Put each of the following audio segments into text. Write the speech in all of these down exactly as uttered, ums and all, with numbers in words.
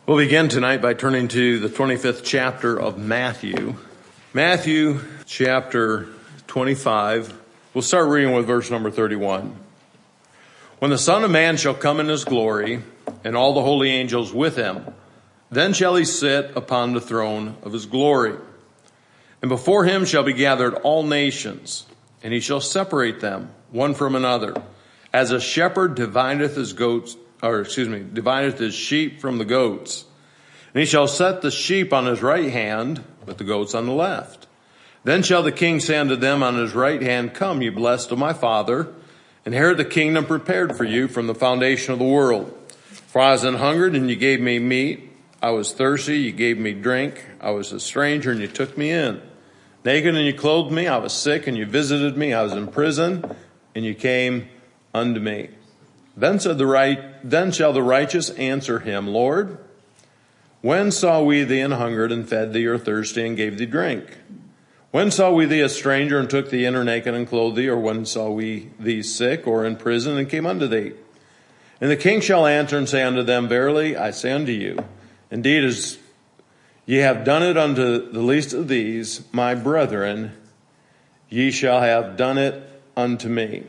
We'll begin tonight by turning to the twenty-fifth chapter of Matthew. Matthew chapter twenty-five. We'll start reading with verse number thirty-one. When the Son of Man shall come in his glory, and all the holy angels with him, then shall he sit upon the throne of his glory. And before him shall be gathered all nations, and he shall separate them one from another, as a shepherd divideth his goats, or excuse me, divideth his sheep from the goats. And he shall set the sheep on his right hand, but the goats on the left. Then shall the king say unto them on his right hand, Come, ye blessed of my Father, inherit the kingdom prepared for you from the foundation of the world. For I was an hungered, and ye gave me meat. I was thirsty, ye gave me drink. I was a stranger, and ye took me in. Naked, and ye clothed me. I was sick, and ye visited me. I was in prison, and ye came unto me. Then said the right, then shall the righteous answer him, Lord, when saw we thee an hungered and fed thee, or thirsty and gave thee drink? When saw we thee a stranger and took thee in, or naked and clothed thee? Or when saw we thee sick or in prison and came unto thee? And the king shall answer and say unto them, Verily I say unto you, indeed as ye have done it unto the least of these, my brethren, ye shall have done it unto me.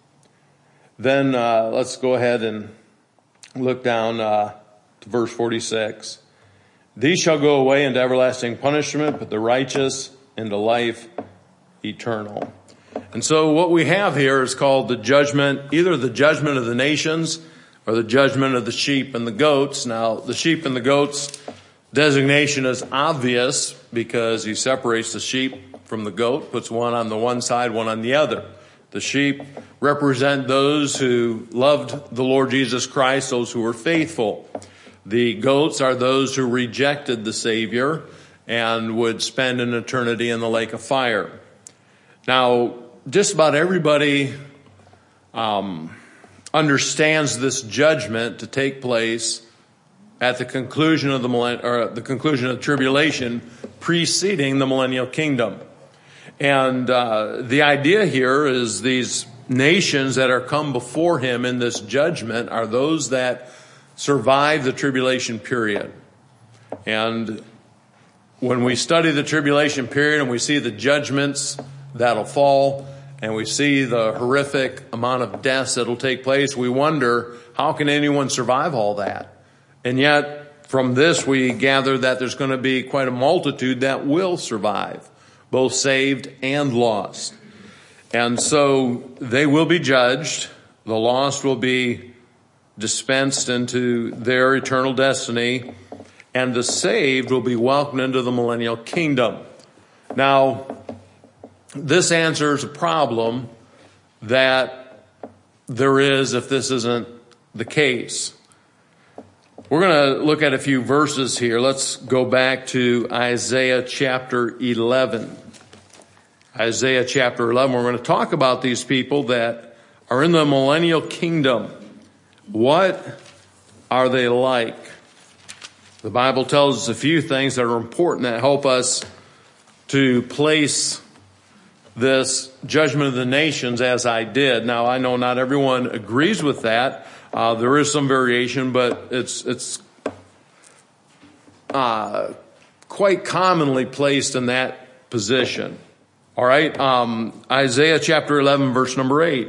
Then uh, let's go ahead and look down uh, to verse forty-six. These shall go away into everlasting punishment, but the righteous into life eternal. And so what we have here is called the judgment, either the judgment of the nations or the judgment of the sheep and the goats. Now, the sheep and the goats designation is obvious because he separates the sheep from the goat, puts one on the one side, one on the other. The sheep represent those who loved the Lord Jesus Christ, those who were faithful. The goats are those who rejected the Savior and would spend an eternity in the lake of fire. Now, just about everybody um, understands this judgment to take place at the conclusion of the millenn- or the conclusion of the tribulation, preceding the millennial kingdom. And uh, the idea here is these nations that are come before him in this judgment are those that survive the tribulation period. And when we study the tribulation period and we see the judgments that'll fall and we see the horrific amount of deaths that'll take place, we wonder, how can anyone survive all that? And yet, from this we gather that there's going to be quite a multitude that will survive, both saved and lost. And so they will be judged. The lost will be dispensed into their eternal destiny, and the saved will be welcomed into the millennial kingdom. Now, this answers a problem that there is if this isn't the case. We're going to look at a few verses here. Let's go back to Isaiah chapter eleven. Isaiah chapter eleven, we're going to talk about these people that are in the millennial kingdom. What are they like? The Bible tells us a few things that are important that help us to place this judgment of the nations as I did. Now, I know not everyone agrees with that. Uh, there is some variation, but it's it's uh, quite commonly placed in that position. All right, um, Isaiah chapter eleven, verse number eight.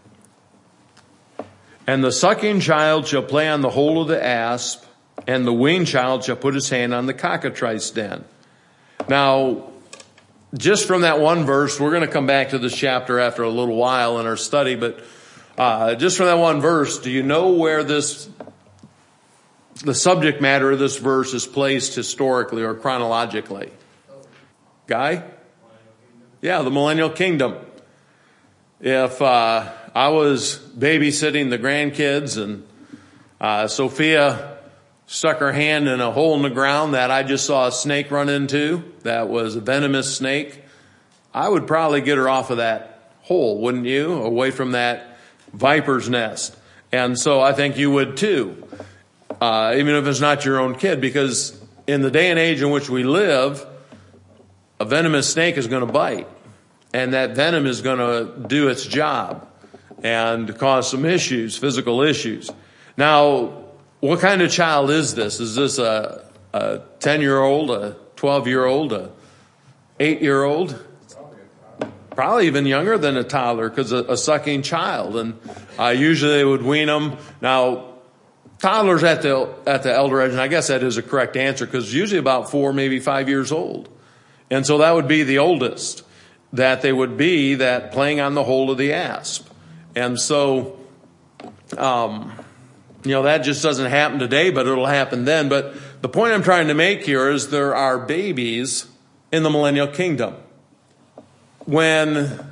And the sucking child shall play on the hole of the asp, and the weaned child shall put his hand on the cockatrice den. Now, just from that one verse, we're going to come back to this chapter after a little while in our study, but uh, just from that one verse, do you know where this, the subject matter of this verse is placed historically or chronologically? Guy? Yeah, the millennial kingdom. If uh, I was babysitting the grandkids and uh, Sophia stuck her hand in a hole in the ground that I just saw a snake run into, that was a venomous snake, I would probably get her off of that hole, wouldn't you? Away from that viper's nest. And so I think you would too, uh, even if it's not your own kid, because in the day and age in which we live, a venomous snake is going to bite, and that venom is going to do its job and cause some issues, physical issues. Now, what kind of child is this? Is this a, a ten-year-old, a twelve-year-old, a eight-year-old? Probably even younger than a toddler, because a, a sucking child. And uh, usually they would wean them. Now, toddlers at the at the elder age, and I guess that is a correct answer, because usually about four, maybe five years old. And so that would be the oldest that they would be, that playing on the hole of the asp. And so, um, you know, that just doesn't happen today, but it'll happen then. But the point I'm trying to make here is there are babies in the millennial kingdom. When the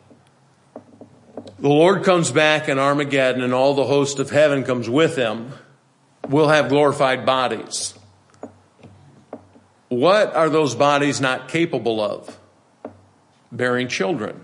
Lord comes back in Armageddon and all the host of heaven comes with him, we'll have glorified bodies. What are those bodies not capable of? Bearing children.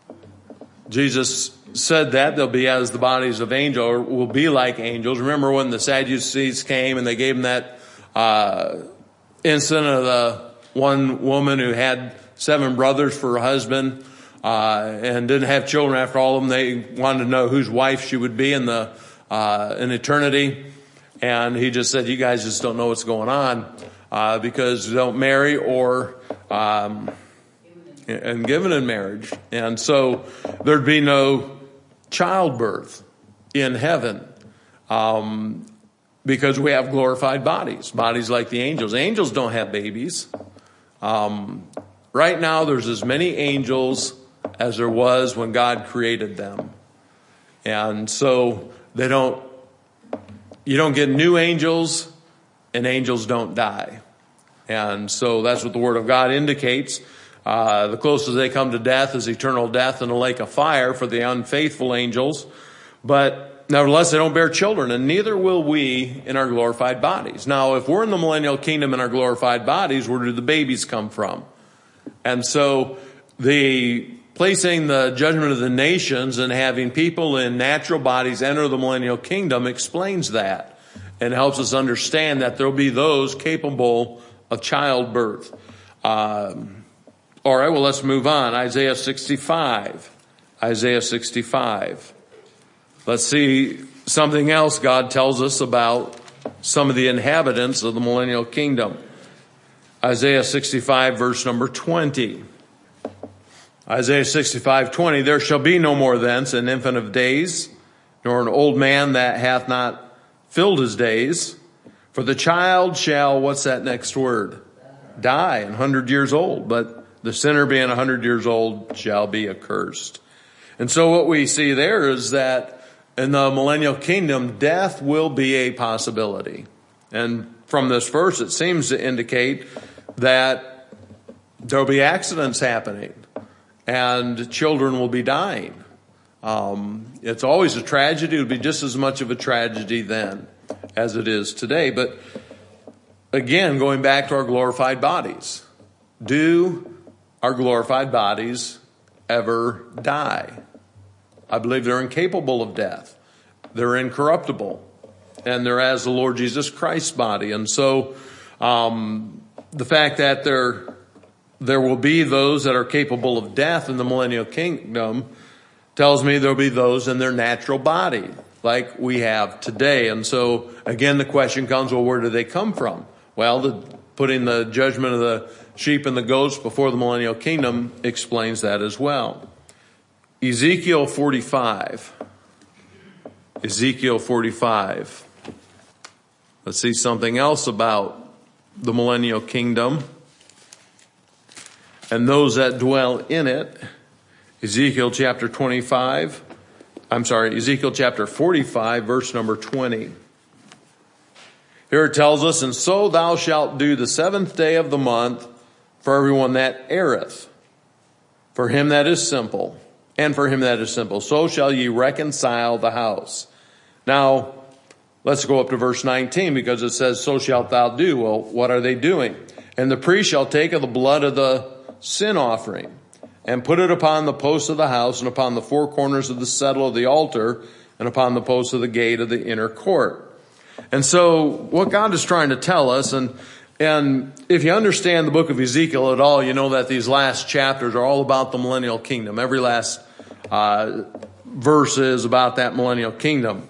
Jesus said that they'll be as the bodies of angels, or will be like angels. Remember when the Sadducees came and they gave them that uh, incident of the one woman who had seven brothers for a husband, uh, and didn't have children after all of them. They wanted to know whose wife she would be in the, uh, in eternity. And he just said, you guys just don't know what's going on, uh, because you don't marry or, um, and given in marriage. And so there'd be no childbirth in heaven, um, because we have glorified bodies, bodies like the angels. Angels don't have babies. Um, Right now, there's as many angels as there was when God created them. And so they don't, you don't get new angels, and angels don't die. And so that's what the Word of God indicates. Uh, the closest they come to death is eternal death in a lake of fire for the unfaithful angels. But nevertheless, they don't bear children, and neither will we in our glorified bodies. Now, if we're in the millennial kingdom in our glorified bodies, where do the babies come from? And so the placing the judgment of the nations and having people in natural bodies enter the millennial kingdom explains that, and helps us understand that there will be those capable of childbirth. Um, all right, well, let's move on. Isaiah sixty-five. Isaiah sixty-five. Let's see something else God tells us about some of the inhabitants of the millennial kingdom. Isaiah sixty-five, verse number twenty. Isaiah sixty-five, twenty. There shall be no more thence an infant of days, nor an old man that hath not filled his days. For the child shall, what's that next word? Die, an hundred years old. But the sinner being a hundred years old shall be accursed. And so what we see there is that in the millennial kingdom, death will be a possibility. And from this verse, it seems to indicate that there'll be accidents happening and children will be dying. Um, it's always a tragedy. It would be just as much of a tragedy then as it is today. But again, going back to our glorified bodies, do our glorified bodies ever die? I believe they're incapable of death. They're incorruptible, and they're as the Lord Jesus Christ's body. And so, um, the fact that there, there will be those that are capable of death in the millennial kingdom tells me there'll be those in their natural body, like we have today. And so, again, the question comes, well, where do they come from? Well, the, putting the judgment of the sheep and the goats before the millennial kingdom explains that as well. Ezekiel forty-five. Ezekiel forty-five. Let's see something else about the millennial kingdom and those that dwell in it. Ezekiel chapter twenty-five. I'm sorry, Ezekiel chapter forty-five, verse number twenty. Here it tells us, and so thou shalt do the seventh day of the month for everyone that erreth, for him that is simple, and for him that is simple. So shall ye reconcile the house. Now, let's go up to verse nineteen, because it says, so shalt thou do. Well, what are they doing? And the priest shall take of the blood of the sin offering, and put it upon the posts of the house, and upon the four corners of the settle of the altar, and upon the posts of the gate of the inner court. And so what God is trying to tell us, and and if you understand the book of Ezekiel at all, you know that these last chapters are all about the millennial kingdom. Every last uh, verse is about that millennial kingdom.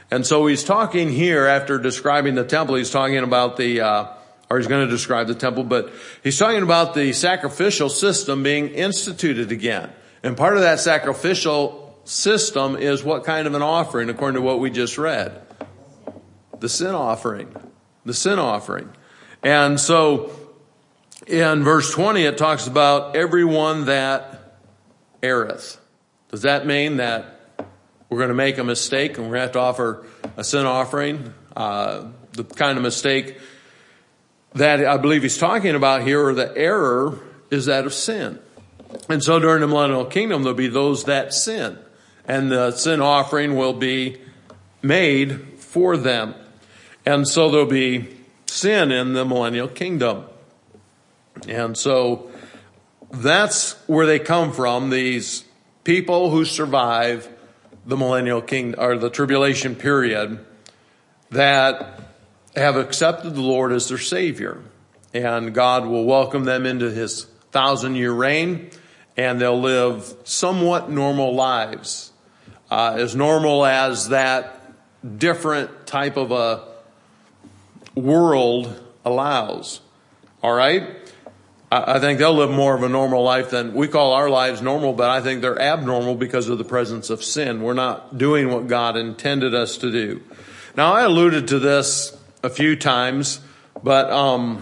And so he's talking here after describing the temple. He's talking about the, uh, or he's going to describe the temple, but he's talking about the sacrificial system being instituted again. And part of that sacrificial system is what kind of an offering, according to what we just read? The sin offering. The sin offering. And so in verse twenty, it talks about everyone that erreth. Does that mean that we're going to make a mistake and we're going to have to offer a sin offering? Uh, the kind of mistake that I believe he's talking about here, or the error, is that of sin. And so during the millennial kingdom, there'll be those that sin, and the sin offering will be made for them. And so there'll be sin in the millennial kingdom. And so that's where they come from, these people who survive the millennial kingdom, or the tribulation period, that have accepted the Lord as their Savior. And God will welcome them into his thousand year reign, and they'll live somewhat normal lives, uh, as normal as that different type of a world allows. All right? I, I think they'll live more of a normal life than we call our lives normal, but I think they're abnormal because of the presence of sin. We're not doing what God intended us to do. Now, I alluded to this a few times, but um,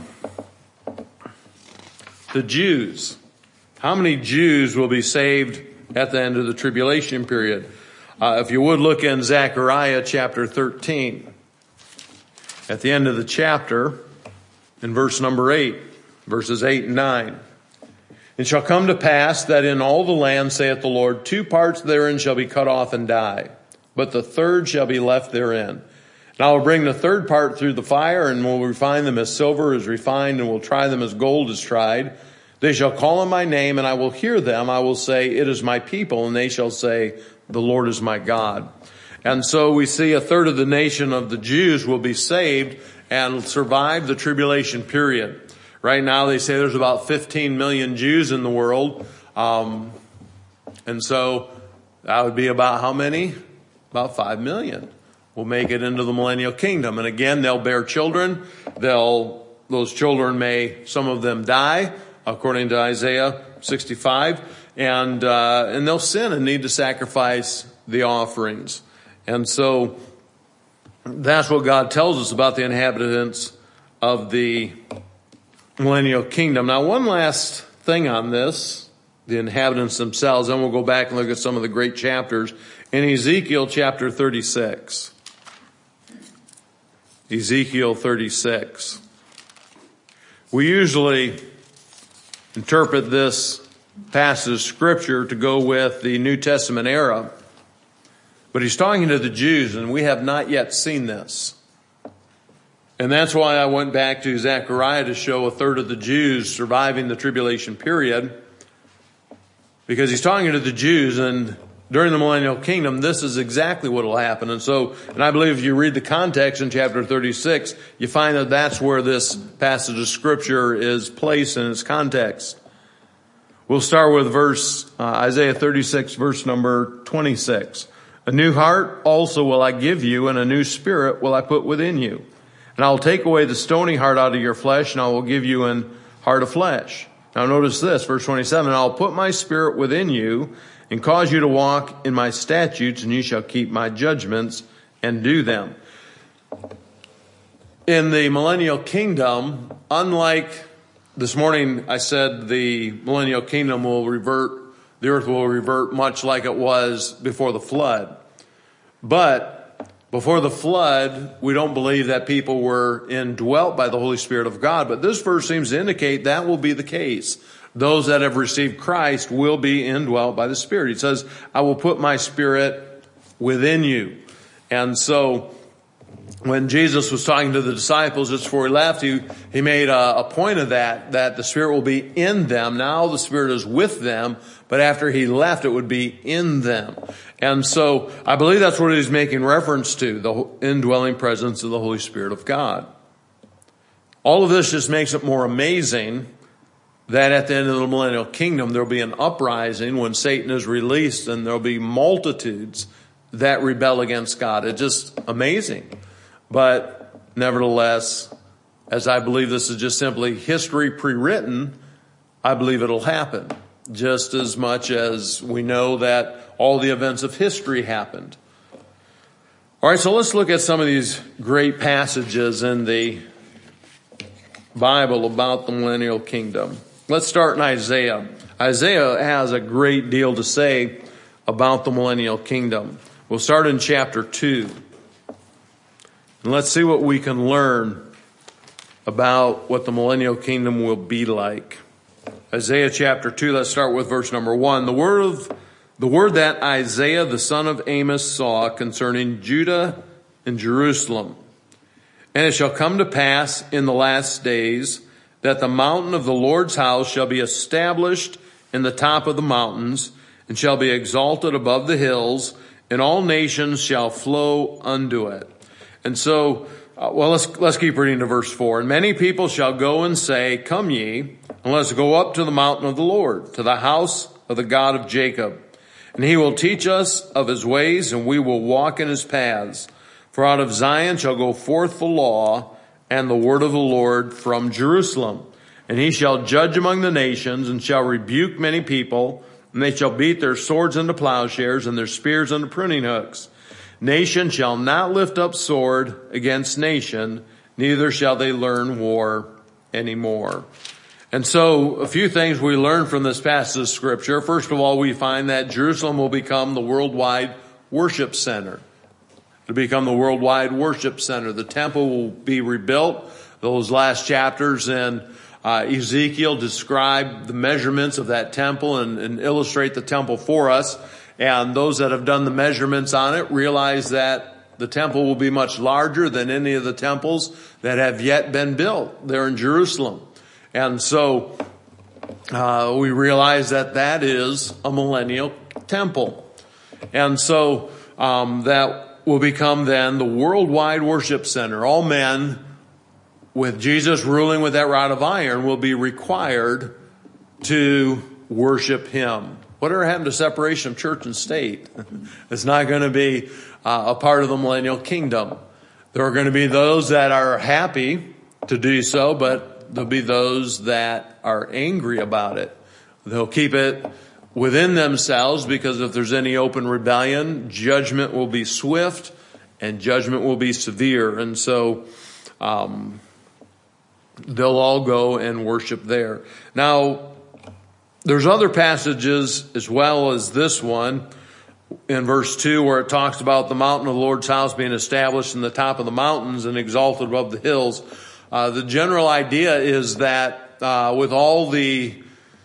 the Jews, how many Jews will be saved at the end of the tribulation period? Uh, if you would look in Zechariah chapter thirteen, at the end of the chapter, in verse number eight, verses eight and nine. It shall come to pass that in all the land, saith the Lord, two parts therein shall be cut off and die, but the third shall be left therein. And I will bring the third part through the fire, and will refine them as silver is refined, and will try them as gold is tried. They shall call on my name, and I will hear them. I will say, it is my people, and they shall say, the Lord is my God. And so we see a third of the nation of the Jews will be saved and survive the tribulation period. Right now they say there's about fifteen million Jews in the world. Um, and so that would be about how many? About five million will make it into the millennial kingdom. And again, they'll bear children. They'll, those children may, some of them die, according to Isaiah sixty-five, and, uh, and they'll sin and need to sacrifice the offerings. And so that's what God tells us about the inhabitants of the millennial kingdom. Now, one last thing on this, the inhabitants themselves, then we'll go back and look at some of the great chapters. In Ezekiel chapter thirty-six. Ezekiel thirty-six. We usually interpret this passage of scripture to go with the New Testament era. But he's talking to the Jews, and we have not yet seen this. And that's why I went back to Zechariah to show a third of the Jews surviving the tribulation period. Because he's talking to the Jews, and during the millennial kingdom, this is exactly what will happen. And so, and I believe if you read the context in chapter thirty-six, you find that that's where this passage of scripture is placed in its context. We'll start with verse, uh, Isaiah thirty-six, verse number twenty-six. A new heart also will I give you, and a new spirit will I put within you. And I will take away the stony heart out of your flesh, and I will give you an heart of flesh. Now notice this, verse twenty-seven, I'll put my spirit within you, and cause you to walk in my statutes, and you shall keep my judgments and do them. In the millennial kingdom, unlike this morning I said the millennial kingdom will revert, the earth will revert much like it was before the flood. But before the flood, we don't believe that people were indwelt by the Holy Spirit of God. But this verse seems to indicate that will be the case. Those that have received Christ will be indwelt by the Spirit. He says, I will put my Spirit within you. And so when Jesus was talking to the disciples just before he left, he, he made a, a point of that, that the Spirit will be in them. Now the Spirit is with them, but after he left, it would be in them. And so I believe that's what he's making reference to, the indwelling presence of the Holy Spirit of God. All of this just makes it more amazing that at the end of the millennial kingdom, there'll be an uprising when Satan is released, and there'll be multitudes that rebel against God. It's just amazing. But nevertheless, as I believe this is just simply history pre-written, I believe it'll happen. Just as much as we know that all the events of history happened. All right, so let's look at some of these great passages in the Bible about the millennial kingdom. Let's start in Isaiah. Isaiah has a great deal to say about the millennial kingdom. We'll start in chapter two. And let's see what we can learn about what the millennial kingdom will be like. Isaiah chapter two, let's start with verse number one. The word of, the word that Isaiah the son of Amos saw concerning Judah and Jerusalem. And it shall come to pass in the last days that the mountain of the Lord's house shall be established in the top of the mountains, and shall be exalted above the hills, and all nations shall flow unto it. And so, uh, well, let's, let's keep reading to verse four. And many people shall go and say, Come ye, and let us go up to the mountain of the Lord, to the house of the God of Jacob. And he will teach us of his ways, and we will walk in his paths. For out of Zion shall go forth the law and the word of the Lord from Jerusalem. And he shall judge among the nations, and shall rebuke many people, and they shall beat their swords into plowshares, and their spears into pruning hooks. Nation shall not lift up sword against nation, neither shall they learn war anymore. And so a few things we learn from this passage of scripture. First of all, we find that Jerusalem will become the worldwide worship center. To become the worldwide worship center. The temple will be rebuilt. Those last chapters in uh, Ezekiel describe the measurements of that temple and, and illustrate the temple for us. And those that have done the measurements on it realize that the temple will be much larger than any of the temples that have yet been built there in Jerusalem. And so uh, we realize that that is a millennial temple. And so um, that will become then the worldwide worship center. All men, with Jesus ruling with that rod of iron, will be required to worship him. Whatever happened to separation of church and state? It's not going to be uh, a part of the millennial kingdom. There are going to be those that are happy to do so, but there'll be those that are angry about it. They'll keep it within themselves, because if there's any open rebellion, judgment will be swift and judgment will be severe. And so um, they'll all go and worship there. Now, there's other passages as well as this one in verse two, where it talks about the mountain of the Lord's house being established in the top of the mountains and exalted above the hills. Uh, the general idea is that uh, with all the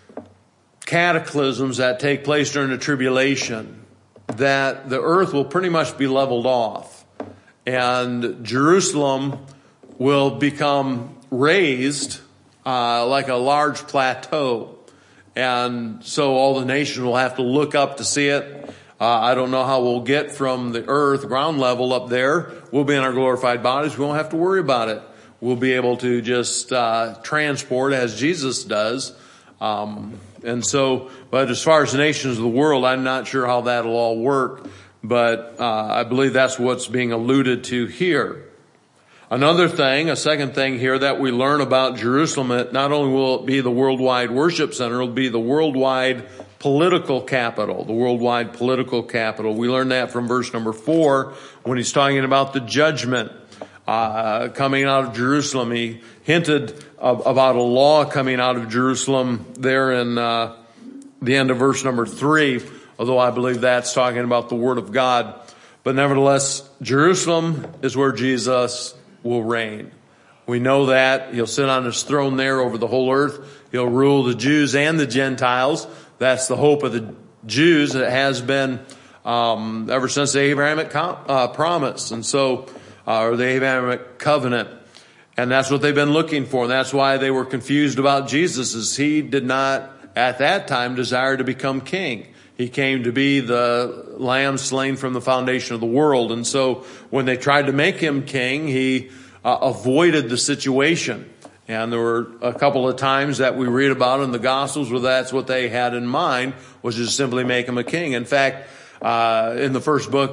cataclysms that take place during the tribulation, that the earth will pretty much be leveled off, and Jerusalem will become raised uh, like a large plateau. And so all the nations will have to look up to see it. Uh, I don't know how we'll get from the earth, ground level up there. We'll be in our glorified bodies. We won't have to worry about it. We'll be able to just uh transport as Jesus does. Um and so, but as far as the nations of the world, I'm not sure how that'll all work. But uh I believe that's what's being alluded to here. Another thing, a second thing here that we learn about Jerusalem, it not only will it be the worldwide worship center, it'll be the worldwide political capital, the worldwide political capital. We learn that from verse number four when he's talking about the judgment uh coming out of Jerusalem. He hinted of, about a law coming out of Jerusalem there in uh the end of verse number three, although I believe that's talking about the word of God. But nevertheless, Jerusalem is where Jesus will reign. We know that. He'll sit on his throne there over the whole earth. He'll rule the Jews and the Gentiles. That's the hope of the Jews. It has been um ever since the Abrahamic com- uh, promise. And so Uh, or the Abrahamic covenant. And that's what they've been looking for. And that's why they were confused about Jesus, as he did not at that time desire to become king. He came to be the lamb slain from the foundation of the world. And so when they tried to make him king, he uh, avoided the situation. And there were a couple of times that we read about in the Gospels where that's what they had in mind, was just simply make him a king. In fact, uh, in the first book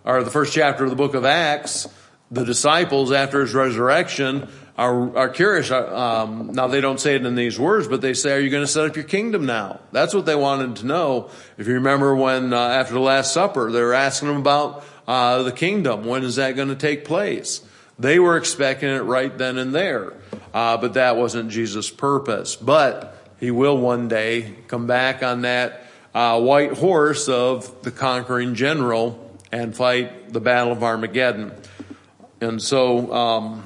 or the first chapter of the book of Acts, the disciples after his resurrection are, are curious. Um, now they don't say it in these words, but they say, are you going to set up your kingdom now? That's what they wanted to know. If you remember when, uh, after the Last Supper, they were asking them about, uh, the kingdom. When is that going to take place? They were expecting it right then and there. Uh, but that wasn't Jesus' purpose. But he will one day come back on that, uh, white horse of the conquering general and fight the battle of Armageddon. And so, um,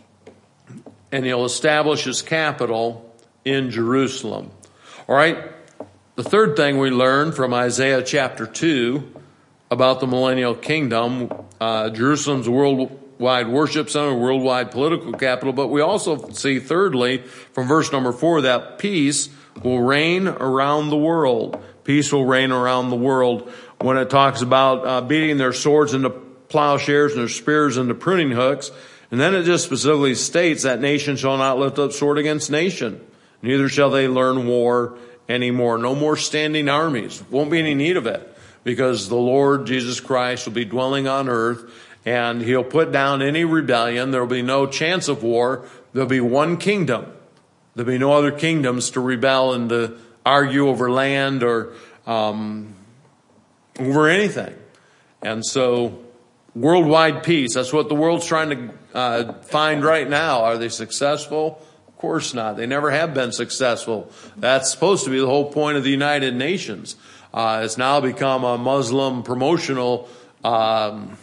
and he'll establish his capital in Jerusalem. All right. The third thing we learn from Isaiah chapter two about the millennial kingdom, uh, Jerusalem's worldwide worship center, worldwide political capital. But we also see thirdly from verse number four that peace will reign around the world. Peace will reign around the world when it talks about uh, beating their swords into plowshares and their spears into pruning hooks. And then it just specifically states that nation shall not lift up sword against nation. Neither shall they learn war anymore. No more standing armies. Won't be any need of it because the Lord Jesus Christ will be dwelling on earth and he'll put down any rebellion. There will be no chance of war. There'll be one kingdom. There'll be no other kingdoms to rebel and to argue over land or um, over anything. And so worldwide peace, that's what the world's trying to uh, find right now. Are they successful? Of course not. They never have been successful. That's supposed to be the whole point of the United Nations. Uh, it's now become a Muslim promotional um,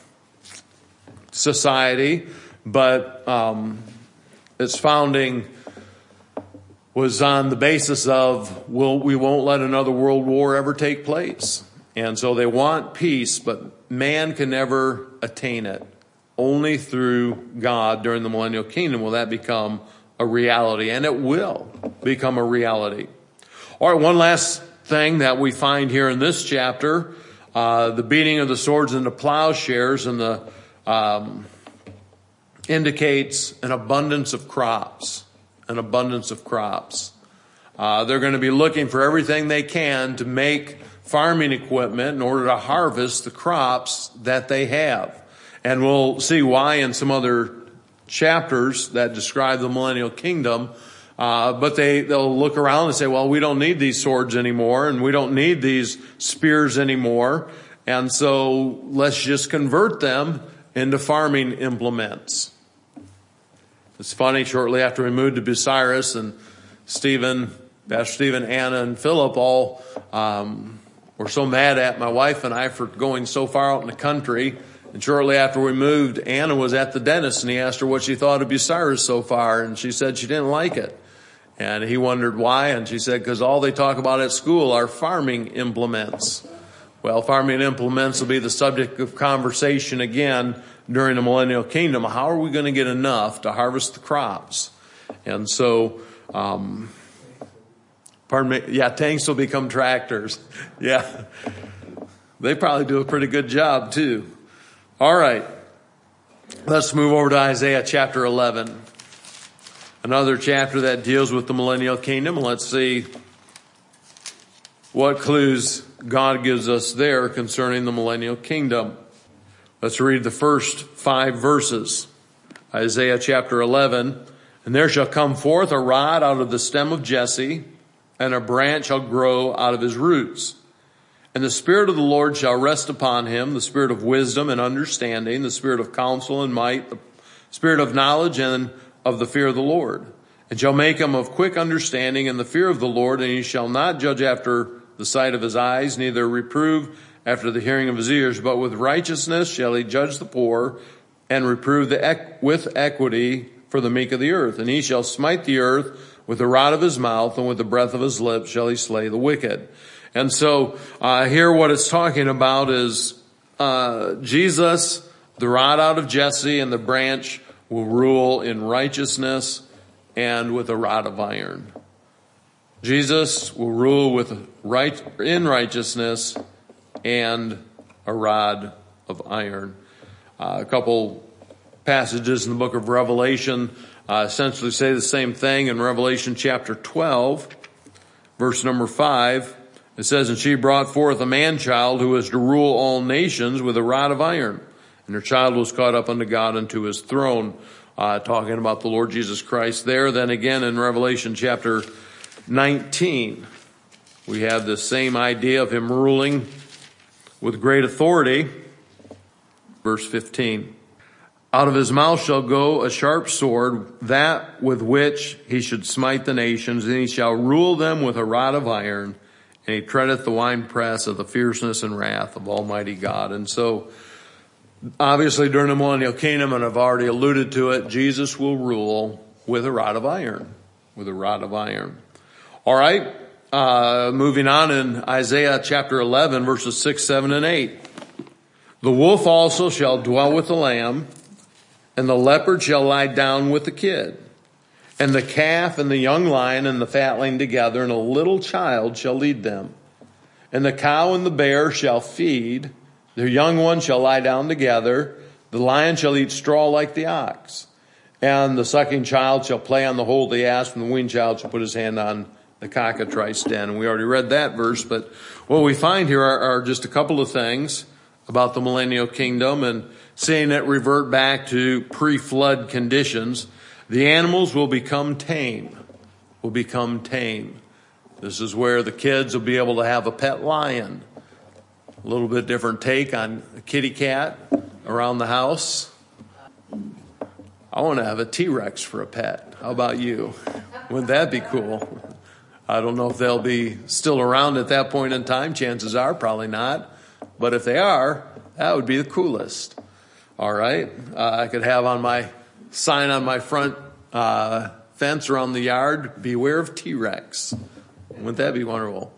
society, but um, its founding was on the basis of, well, we won't let another world war ever take place. And so they want peace, but man can never attain it. Only through God during the millennial kingdom will that become a reality, and it will become a reality. All right, one last thing that we find here in this chapter, uh, the beating of the swords into plowshares and the um, indicates an abundance of crops, an abundance of crops. Uh, they're going to be looking for everything they can to make farming equipment in order to harvest the crops that they have. And we'll see why in some other chapters that describe the millennial kingdom. Uh, but they, they'll look around and say, well, we don't need these swords anymore and we don't need these spears anymore. And so let's just convert them into farming implements. It's funny, shortly after we moved to Bucyrus and Stephen, Pastor Stephen, Anna, and Philip all, um, were so mad at my wife and I for going so far out in the country. And shortly after we moved, Anna was at the dentist and he asked her what she thought of Bucyrus so far. And she said she didn't like it. And he wondered why. And she said, because all they talk about at school are farming implements. Well, farming implements will be the subject of conversation again during the millennial kingdom. How are we going to get enough to harvest the crops? And so, um, pardon me. Yeah, tanks will become tractors. Yeah. They probably do a pretty good job too. All right. Let's move over to Isaiah chapter eleven. Another chapter that deals with the millennial kingdom. Let's see what clues God gives us there concerning the millennial kingdom. Let's read the first five verses. Isaiah chapter eleven. And there shall come forth a rod out of the stem of Jesse, and a branch shall grow out of his roots. And the Spirit of the Lord shall rest upon him, the Spirit of wisdom and understanding, the Spirit of counsel and might, the Spirit of knowledge and of the fear of the Lord. And shall make him of quick understanding in the fear of the Lord, and he shall not judge after the sight of his eyes, neither reprove after the hearing of his ears, but with righteousness shall he judge the poor, and reprove the equ- with equity for the meek of the earth. And he shall smite the earth with the rod of his mouth, and with the breath of his lips shall he slay the wicked. And so uh here what it's talking about is uh Jesus, the rod out of Jesse, and the branch will rule in righteousness and with a rod of iron. Jesus will rule with right in righteousness and a rod of iron. Uh, a couple passages in the book of Revelation uh, essentially say the same thing. In Revelation chapter twelve, verse number five, it says, and she brought forth a man-child who was to rule all nations with a rod of iron. And her child was caught up unto God and to his throne, uh, talking about the Lord Jesus Christ there. Then again in Revelation chapter nineteen, we have the same idea of him ruling with great authority. Verse fifteen. Out of his mouth shall go a sharp sword, that with which he should smite the nations, and he shall rule them with a rod of iron, and he treadeth the winepress of the fierceness and wrath of Almighty God. And so, obviously during the millennial kingdom, and I've already alluded to it, Jesus will rule with a rod of iron. With a rod of iron. All right, uh, moving on in Isaiah chapter eleven, verses six, seven, and eight. The wolf also shall dwell with the lamb, and the leopard shall lie down with the kid, and the calf and the young lion and the fatling together, and a little child shall lead them. And the cow and the bear shall feed, their young ones shall lie down together, the lion shall eat straw like the ox, and the sucking child shall play on the hole of the asp, and the weaned child shall put his hand on the cockatrice den. And we already read that verse, but what we find here are, are just a couple of things about the millennial kingdom, and seeing it revert back to pre-flood conditions. The animals will become tame, will become tame. This is where the kids will be able to have a pet lion. A little bit different take on a kitty cat around the house. I want to have a T-Rex for a pet. How about you? Wouldn't that be cool? I don't know if they'll be still around at that point in time. Chances are probably not. But if they are, that would be the coolest. All right. Uh, I could have on my sign on my front uh, fence around the yard, beware of T-Rex. Wouldn't that be wonderful?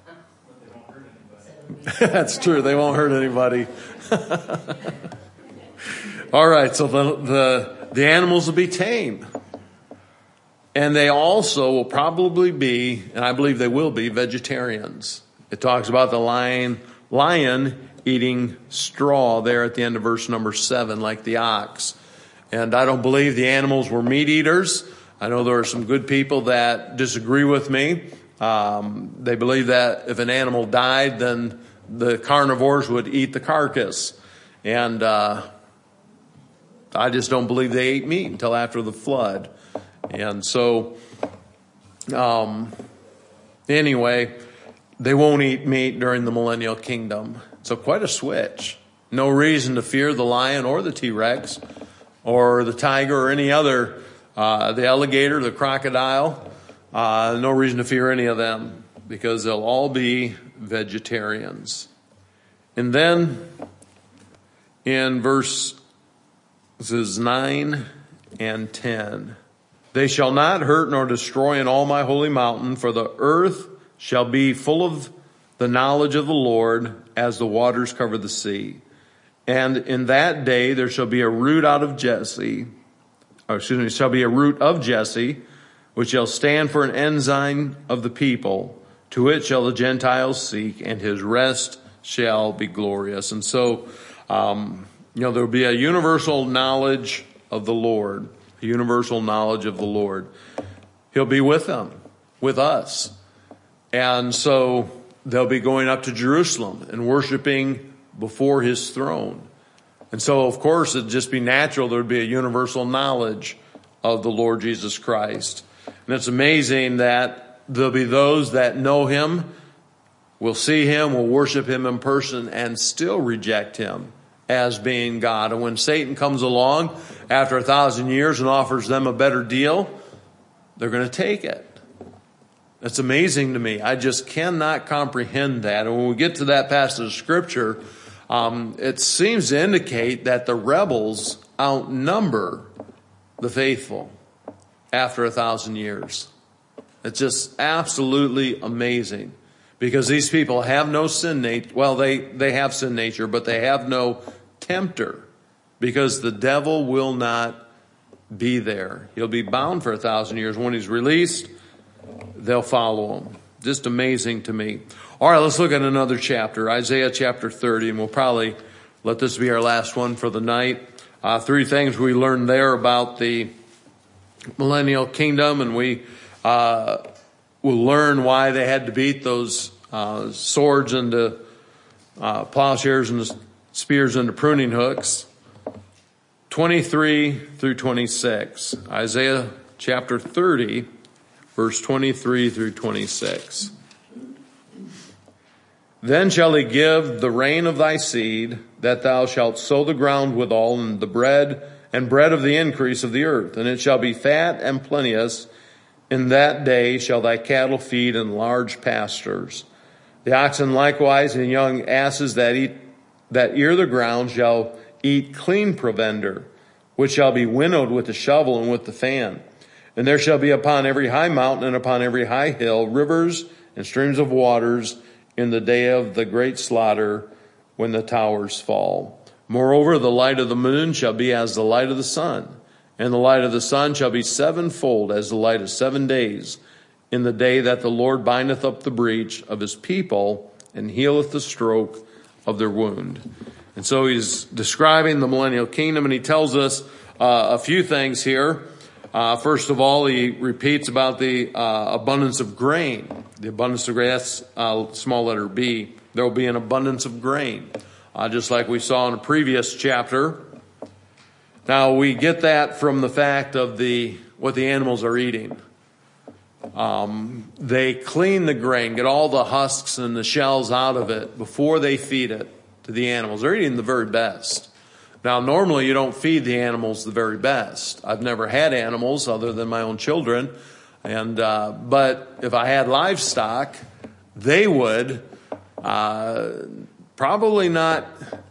That's true. They won't hurt anybody. All right. So the, the, the animals will be tame. And they also will probably be, and I believe they will be, vegetarians. It talks about the lion, lion eating straw there at the end of verse number seven, like the ox. And I don't believe the animals were meat eaters. I know there are some good people that disagree with me. Um, they believe that if an animal died, then the carnivores would eat the carcass. And uh, I just don't believe they ate meat until after the flood. And so, um, anyway, they won't eat meat during the millennial kingdom. So quite a switch. No reason to fear the lion or the T-Rex or the tiger or any other, uh, the alligator, the crocodile. Uh, no reason to fear any of them because they'll all be vegetarians. And then in verses nine and ten, they shall not hurt nor destroy in all my holy mountain, for the earth shall be full of the knowledge of the Lord as the waters cover the sea. And in that day there shall be a root out of Jesse, or excuse me, shall be a root of Jesse, which shall stand for an ensign of the people. To it shall the Gentiles seek, and his rest shall be glorious. And so, um, you know, there will be a universal knowledge of the Lord, a universal knowledge of the Lord. He'll be with them, with us. And so they'll be going up to Jerusalem and worshiping before his throne. And so, of course, it'd just be natural there would be a universal knowledge of the Lord Jesus Christ. And it's amazing that there'll be those that know him, will see him, will worship him in person, and still reject him as being God. And when Satan comes along after a thousand years and offers them a better deal, they're going to take it. That's amazing to me. I just cannot comprehend that. And when we get to that passage of Scripture, um, it seems to indicate that the rebels outnumber the faithful after a thousand years. It's just absolutely amazing. Because these people have no sin nature. Well, they, they have sin nature, but they have no tempter. Because the devil will not be there. He'll be bound for a thousand years. When he's released, they'll follow him. Just amazing to me. All right, let's look at another chapter, Isaiah chapter thirty, and we'll probably let this be our last one for the night. Uh, three things we learned there about the millennial kingdom, and we uh, will learn why they had to beat those uh, swords into uh, plowshares and spears into pruning hooks. twenty-three through twenty-six. Isaiah chapter thirty, verse twenty-three through twenty-six. Then shall he give the rain of thy seed, that thou shalt sow the ground withal, and the bread, and bread of the increase of the earth. And it shall be fat and plenteous. In that day shall thy cattle feed in large pastures. The oxen likewise and young asses that eat, that ear the ground shall eat clean provender, which shall be winnowed with the shovel and with the fan. And there shall be upon every high mountain and upon every high hill rivers and streams of waters, in the day of the great slaughter, when the towers fall. Moreover, the light of the moon shall be as the light of the sun, and the light of the sun shall be sevenfold as the light of seven days, in the day that the Lord bindeth up the breach of his people, and healeth the stroke of their wound. And so he's describing the millennial kingdom, and he tells us uh, a few things here. Uh, first of all, he repeats about the uh, abundance of grain. The abundance of grain, that's uh, small letter B. There will be an abundance of grain, uh, just like we saw in a previous chapter. Now, we get that from the fact of the what the animals are eating. Um, they clean the grain, get all the husks and the shells out of it before they feed it to the animals. They're eating the very best. Now, normally you don't feed the animals the very best. I've never had animals other than my own children. And, uh, but if I had livestock, they would, uh, probably not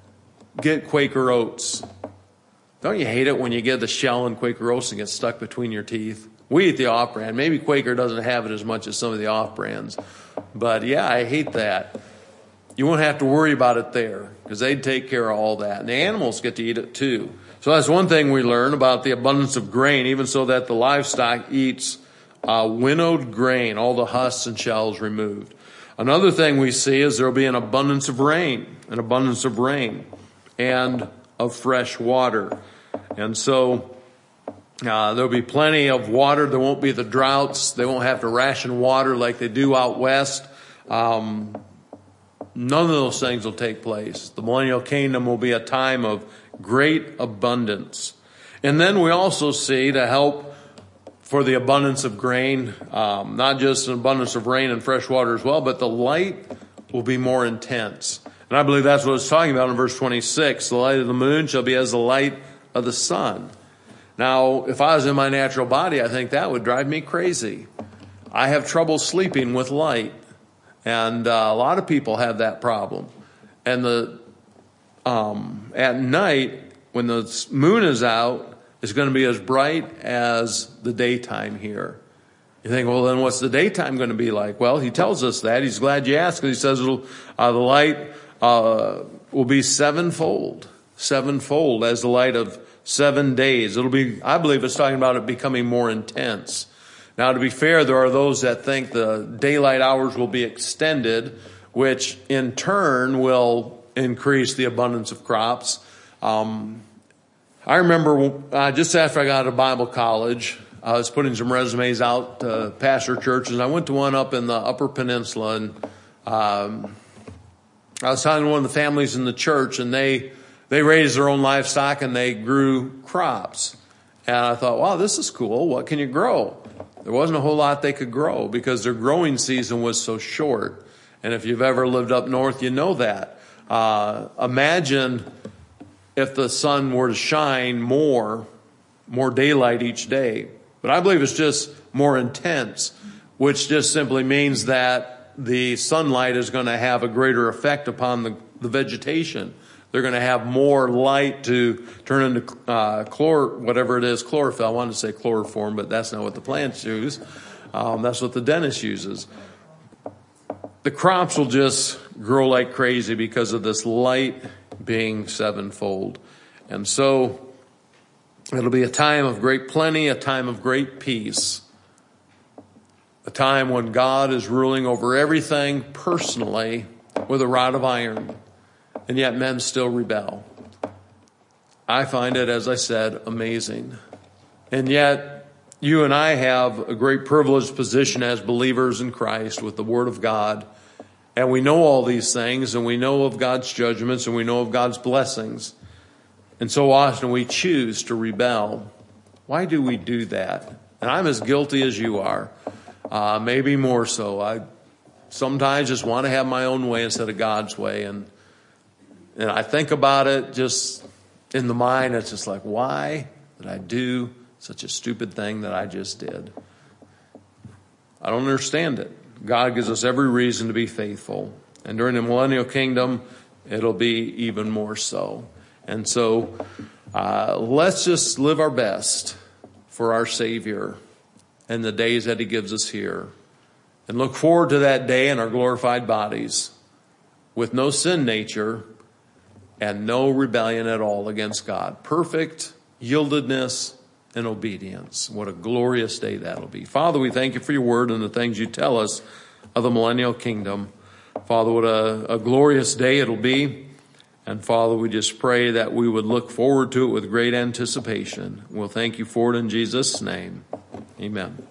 get Quaker Oats. Don't you hate it when you get the shell in Quaker Oats and get stuck between your teeth? We eat the off-brand. Maybe Quaker doesn't have it as much as some of the off-brands. But yeah, I hate that. You won't have to worry about it there because they'd take care of all that. And the animals get to eat it too. So that's one thing we learn about the abundance of grain, even so that the livestock eats uh, winnowed grain, all the husks and shells removed. Another thing we see is there will be an abundance of rain, an abundance of rain and of fresh water. And so uh, there'll be plenty of water. There won't be the droughts. They won't have to ration water like they do out west. Um, None of those things will take place. The millennial kingdom will be a time of great abundance. And then we also see, to help for the abundance of grain, um, not just an abundance of rain and fresh water as well, but the light will be more intense. And I believe that's what it's talking about in verse twenty-six. The light of the moon shall be as the light of the sun. Now, if I was in my natural body, I think that would drive me crazy. I have trouble sleeping with light. And uh, a lot of people have that problem. And the um, at night, when the moon is out, it's going to be as bright as the daytime here. You think, well, then what's the daytime going to be like? Well, he tells us that. He's glad you asked, because he says it'll, uh, the light uh, will be sevenfold, sevenfold as the light of seven days. It'll be, I believe it's talking about it becoming more intense. Now, to be fair, there are those that think the daylight hours will be extended, which in turn will increase the abundance of crops. Um, I remember uh, just after I got out of Bible college, I was putting some resumes out to pastor churches, and I went to one up in the Upper Peninsula, and um, I was talking to one of the families in the church, and they they raised their own livestock and they grew crops. And I thought, wow, this is cool. What can you grow? There wasn't a whole lot they could grow because their growing season was so short. And if you've ever lived up north, you know that. Uh, imagine if the sun were to shine more, more daylight each day. But I believe it's just more intense, which just simply means that the sunlight is going to have a greater effect upon the, the vegetation. They're going to have more light to turn into uh, chlor, whatever it is, chlorophyll. I wanted to say chloroform, but that's not what the plants use. Um, that's what the dentist uses. The crops will just grow like crazy because of this light being sevenfold. And so it'll be a time of great plenty, a time of great peace, a time when God is ruling over everything personally with a rod of iron. And yet men still rebel. I find it, as I said, amazing. And yet you and I have a great privileged position as believers in Christ with the Word of God. And we know all these things, and we know of God's judgments, and we know of God's blessings. And so often we choose to rebel. Why do we do that? And I'm as guilty as you are, uh, maybe more so. I sometimes just want to have my own way instead of God's way. And, and I think about it just in the mind. It's just like, why did I do such a stupid thing that I just did? I don't understand it. God gives us every reason to be faithful. And during the millennial kingdom, it'll be even more so. And so uh, let's just live our best for our Savior and the days that he gives us here. And look forward to that day in our glorified bodies with no sin nature and no rebellion at all against God. Perfect yieldedness and obedience. What a glorious day that'll be. Father, we thank you for your word and the things you tell us of the millennial kingdom. Father, what a, a glorious day it'll be. And Father, we just pray that we would look forward to it with great anticipation. We'll thank you for it in Jesus' name. Amen.